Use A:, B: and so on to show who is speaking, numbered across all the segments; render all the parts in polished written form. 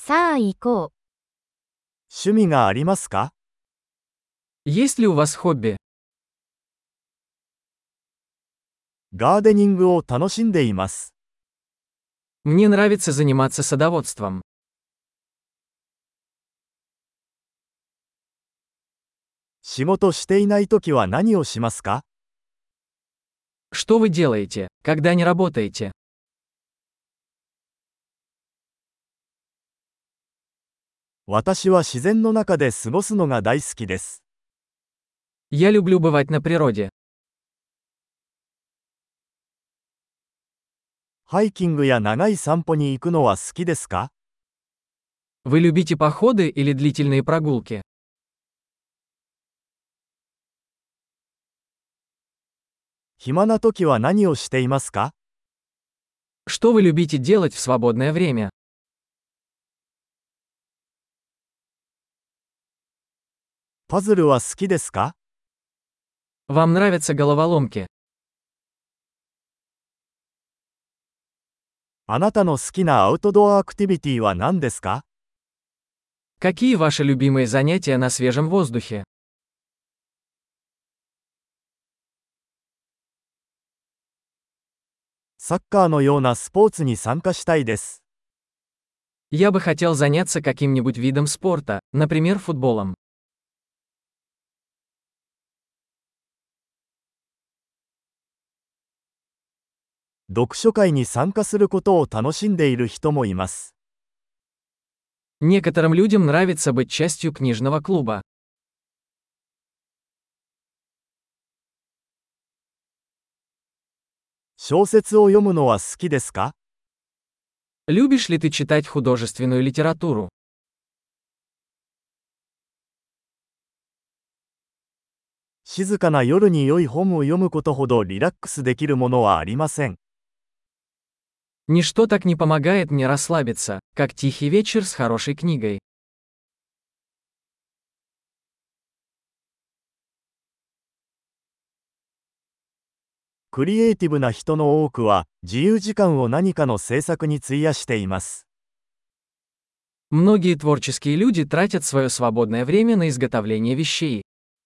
A: さあ行こう。
B: 趣味がありますか？
C: Есть ли у вас хобби?
B: ガーデニングを楽しんでいます。
C: Мне нравится заниматься садоводством.
B: 仕事していないときは何をしますか？
C: Что вы делаете, когда не работаете?
B: 私は自然の中で過ごすのが大好きです。
C: Я люблю бывать на природе.
B: ハイキングや長い散歩に行くのは好きですか？
C: Вы любите походы или длительные прогулки?
B: 暇なときは何をしていますか？
C: Что вы любите делать в свободное время?
B: パズルは好きですか？
C: Вам нравятся головоломки?
B: あなたの好きなアウトドアアクティビティは何ですか？
C: Какие ваши любимые занятия на свежем воздухе?
B: サッカーのようなスポーツに参加したいです。
C: Я бы хотел заняться каким-нибудь видом спорта, например, футболом.
B: 読書会に参加することを楽しんでいる人もいます。
C: Некоторым людям нравится быть частью книжного клуба.
B: 小説を読むのは好きですか？
C: Любишь ли ты читать художественную литературу?
B: 静かな夜に良い本を読むことほどリラックスできるものはありません。
C: Ничто так не помогает мне расслабиться, как тихий вечер с хорошей книгой.
B: クリエイティブな人の多くは自由時間を何かの制作に費やしています。
C: Многие творческие люди тратят свое свободное время на изготовление вещей.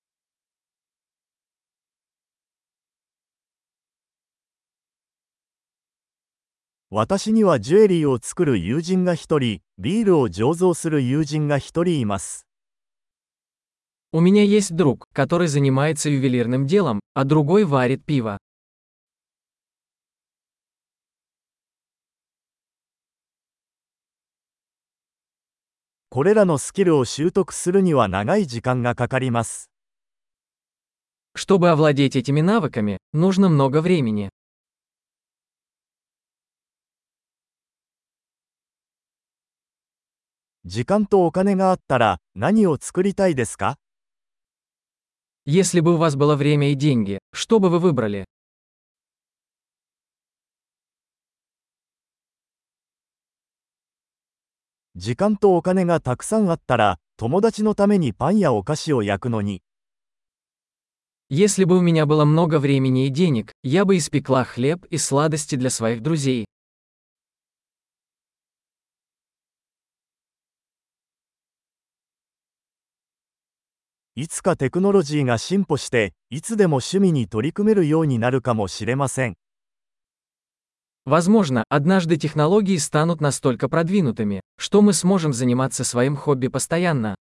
B: 私にはジュエリーを作る友人が一人、ビールを醸造する友人が一人います。
C: У меня есть друг, который занимается ювелирным делом, а другой варит пиво.
B: これらのスキルを習得するには長い時間がかかります。
C: Чтобы овладеть этими навыками, нужно много времени.
B: 時間とお金があったら何を作りたいですか？
C: Если бы у вас было время и деньги, что бы вы выбрали?
B: 時間とお金がたくさんあったら友達のためにパンやお菓子を焼くのに。
C: Если бы у меня было много времени и денег, я бы испекла хлеб и сладости для своих друзей.
B: いつかテクノロジーが進歩していつでも趣味に取り組めるようになるかもしれません。
C: Возможно, однажды технологии станут настолько продвинутыми, что мы сможем заниматься своим хобби постоянно.